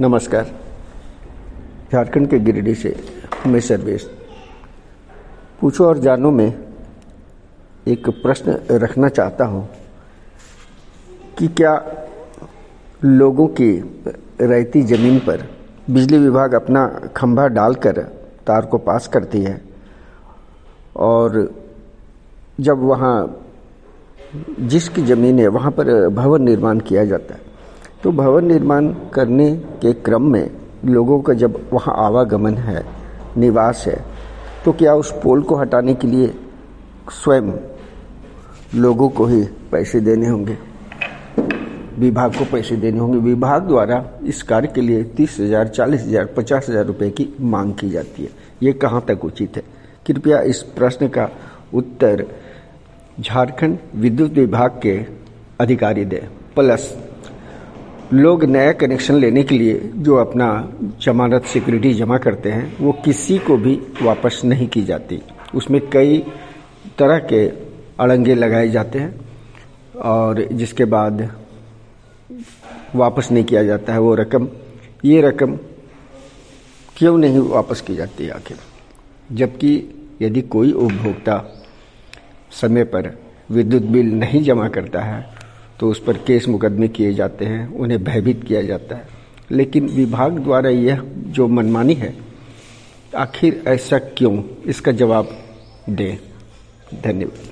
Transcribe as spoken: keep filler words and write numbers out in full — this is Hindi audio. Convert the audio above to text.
नमस्कार। झारखंड के गिरिडीह से मैं सर्वेश। पूछो और जानो में एक प्रश्न रखना चाहता हूं कि क्या लोगों की रहती जमीन पर बिजली विभाग अपना खंभा डालकर तार को पास करती है और जब वहां जिसकी ज़मीन है वहां पर भवन निर्माण किया जाता है तो भवन निर्माण करने के क्रम में लोगों का जब वहां आवागमन है, निवास है, तो क्या उस पोल को हटाने के लिए स्वयं लोगों को ही पैसे देने होंगे, विभाग को पैसे देने होंगे? विभाग द्वारा इस कार्य के लिए तीस हजार, चालीस हजार, पचास हजार रुपये की मांग की जाती है। ये कहाँ तक उचित है? कृपया इस प्रश्न का उत्तर झारखंड विद्युत विभाग के अधिकारी दें। प्लस लोग नया कनेक्शन लेने के लिए जो अपना जमानत सिक्योरिटी जमा करते हैं वो किसी को भी वापस नहीं की जाती। उसमें कई तरह के अड़ंगे लगाए जाते हैं और जिसके बाद वापस नहीं किया जाता है वो रकम। ये रकम क्यों नहीं वापस की जाती है आखिर? जबकि यदि कोई उपभोक्ता समय पर विद्युत बिल नहीं जमा करता है तो उस पर केस मुकदमे किए जाते हैं, उन्हें भयभीत किया जाता है। लेकिन विभाग द्वारा यह जो मनमानी है, आखिर ऐसा क्यों? इसका जवाब दें। धन्यवाद।